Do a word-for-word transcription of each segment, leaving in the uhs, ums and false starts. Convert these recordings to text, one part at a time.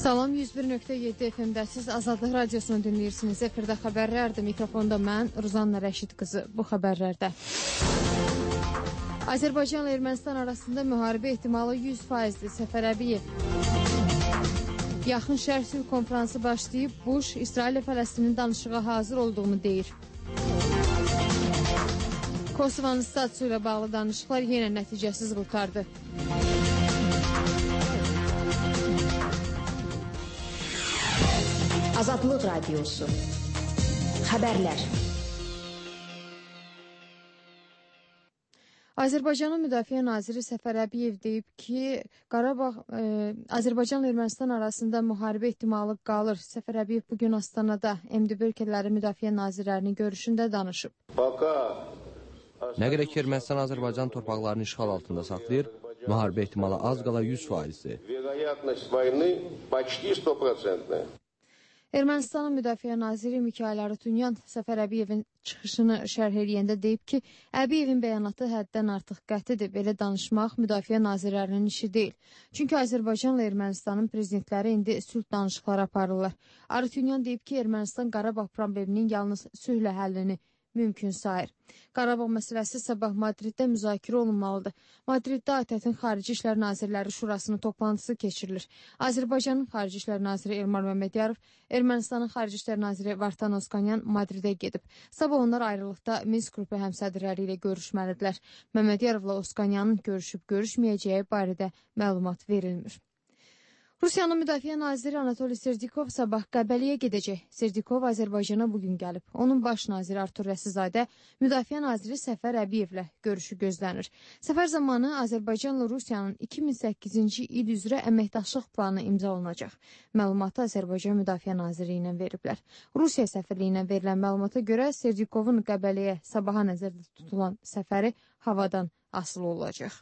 Salam, yüz bir nöqtə yeddi F M-dəsiz Azadlıq Radiosunu dinləyirsiniz. Efirdə xəbərlərdir. Mikrofonda mən, Ruzanna Rəşid qızı. Bu xəbərlərdə Azərbaycanla Ermənistan arasında müharibə ehtimalı yüz faizdir. Səfər Əbiyev. Yaxın Şərq sülh konfransı başlayıb, Bush İsrail ilə Fələstinin danışığa hazır olduğunu deyir. Kosovanın statusu ilə bağlı danışıqlar yenə nəticəsiz qurtardı. Azadlıq Radiosu. Xəbərlər. Azərbaycanın Müdafiə Naziri Səfər Əbiyev deyib ki, Qarabağ, e, Azərbaycanla Ermənistan arasında müharibə ehtimalı qalır. Səfər Əbiyev bugün Astanada M D B ölkələri Müdafiə Nazirlərinin görüşündə danışıb. Nə qədər ki, Ermənistan Azərbaycan torpaqlarını işğal altında saxlayır, müharibə ehtimalı az qala yüz faizdir. Ermənistanın Müdafiə Naziri Mikayıl Harutyunyan Səfər Əbiyevin çıxışını şərh eləyəndə deyib ki, Əbiyevin bəyanatı həddən artıq qətidir. Belə danışmaq Müdafiə Nazirlərinin işi deyil. Çünki Azərbaycanla Ermənistanın prezidentləri indi sülh danışıqları aparırlar. Harutyunyan deyib ki, Ermənistan Qarabağ probleminin yalnız sülhlə həllini mümkün sayır. Qarabağ məsələsi sabah Madriddə müzakirə olunmalıdır. Madriddə A T Ə-in Xarici İşlər Nazirləri Şurasının toplantısı keçirilir. Azərbaycanın Xarici İşlər Naziri Elmar Məmmədiyarov, Ermənistanın Xarici İşlər Naziri Vartan Oskanyan Madridə gedib. Sabah onlar ayrılıqda Minsk qrupu həmsədrləri ilə görüşməlidirlər. Məmmədyarovla Oskanyanın görüşüb-görüşməyəcəyi barədə məlumat verilmir. Rusiyanın Müdafiə Naziri Anatoliy Serdikov sabah Qəbəliyə gedəcək. Serdikov Azərbaycana bugün gəlib. Onun baş naziri Artur Rəsizadə, Müdafiə Naziri Səfər Əbiyevlə görüşü gözlənir. Səfər zamanı Azərbaycanla Rusiyanın iki min səkkizinci il üzrə əməkdaşlıq planı imzalanacaq. Məlumatı Azərbaycan Müdafiə Naziri ilə veriblər. Rusiya səfirliyinə verilən məlumata görə Serdikovun Qəbəliyə sabaha nəzərdə tutulan səfəri havadan asılı olacaq.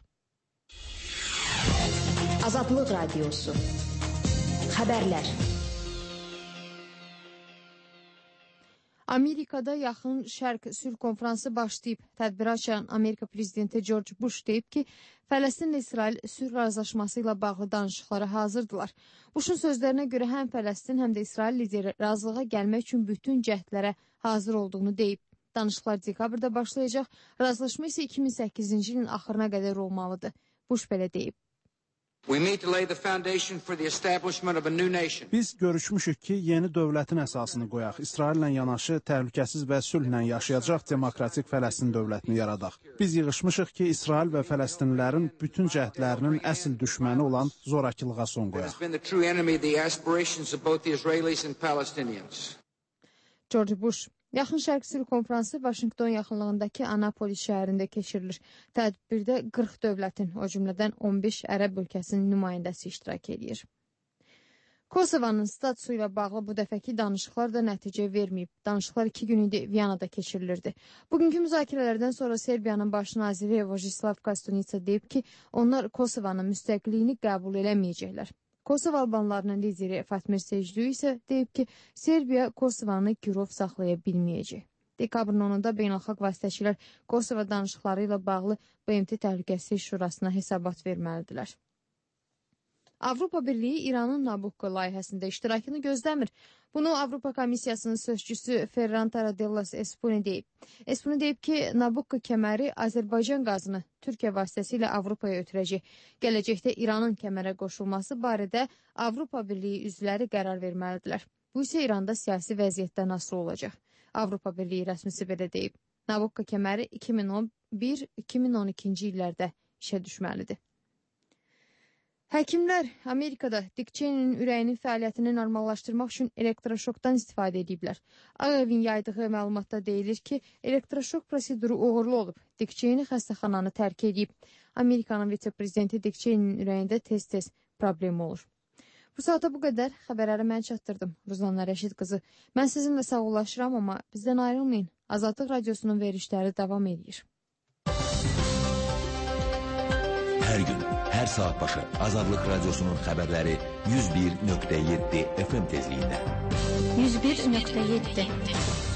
Azadlıq Radiosu. Xəbərlər. Amerikada Yaxın Şərq sülh konfransı başlayıb. Tədbiri açan Amerika prezidenti George Bush deyib ki, Fələstinlə İsrail sülh razılaşması ilə bağlı danışıqlara hazırdılar. Bush'un sözlərinə görə həm Fələstin, həm də İsrail lideri razılığa gəlmək üçün bütün cəhdlərə hazır olduğunu deyib. Danışıqlar dekabrda başlayacaq, razılaşma isə iki min səkkizinci ilin axırına qədər olmalıdır. Bush belə deyib. Biz görüşmüşük ki, yeni dövlətin əsasını qoyaq. İsraillə yanaşı təhlükəsiz və sülhlə yaşayacaq demokratik Fələstin dövlətini yaradaq. Biz yığışmışıq ki, İsrail və Fələstinlilərin bütün cəhdlərinin əsl düşməni olan zorakılığa son qoyaq. George Bush. Yaxın Şərq sülh konfransı Vaşinqton yaxınlığındakı Anapolis şəhərində keçirilir. Tədbirdə qırx dövlətin, o cümlədən on beş ərəb ölkəsinin nümayəndəsi iştirak edir. Kosovanın statusu ilə bağlı bu dəfəki danışıqlar da nəticə verməyib. Danışıqlar iki gün idi Viyanada keçirilirdi. Bugünkü müzakirələrdən sonra Serbiyanın baş naziri Vojislav Kostunica deyib ki, onlar Kosovanın müstəqilliyini qəbul eləməyəcəklər. Kosova albanlarının lideri Fatmir Secdu isə deyib ki, Serbiya Kosovanı girov saxlaya bilməyəcək. Dekabrın onunda beynəlxalq vasitəçilər Kosova danışıqları ilə bağlı B M T Təhlükəsizlik Şurasına hesabat verməlidirlər. Avropa Birliyi İranın Nabucco layihəsində iştirakını gözləmir. Bunu Avropa Komissiyasının sözçüsü Ferran Taradellas Espuni deyib. Espuni deyib ki, Nabucco kəməri Azərbaycan qazını Türkiyə vasitəsilə Avropaya ötürəcək. Gələcəkdə İranın kəmərə qoşulması barədə Avropa Birliyi üzvləri qərar verməlidirlər. Bu isə İranda siyasi vəziyyətdən asılı olacaq. Avropa Birliyi rəsmisi belə deyib. Nabucco kəməri iki min on bir iki min on ikinci illərdə işə düşməlidir. Həkimlər Amerikada Dick Cheney'nin ürəyinin fəaliyyətini normallaşdırmaq üçün elektroşokdan istifadə ediblər. Ağ Evin yaydığı məlumatda deyilir ki, elektroşok proseduru uğurlu olub. Dick Cheney xəstəxananı tərk edib. Amerikanın vitse-prezidenti Dick Cheney'nin ürəyində tez-tez problem olur. Bu saata bu qədər. Xəbərləri mən çatdırdım. Ruzanna Rəşid qızı. Mən sizinlə sağollaşıram, amma bizdən ayrılmayın. Azadlıq Radiosunun verişləri davam edir. Hər gün, hər saat başı Azadlıq Radiosunun xəbərləri yüz bir nöqtə yeddi F M tezliyində. yüz bir nöqtə yeddi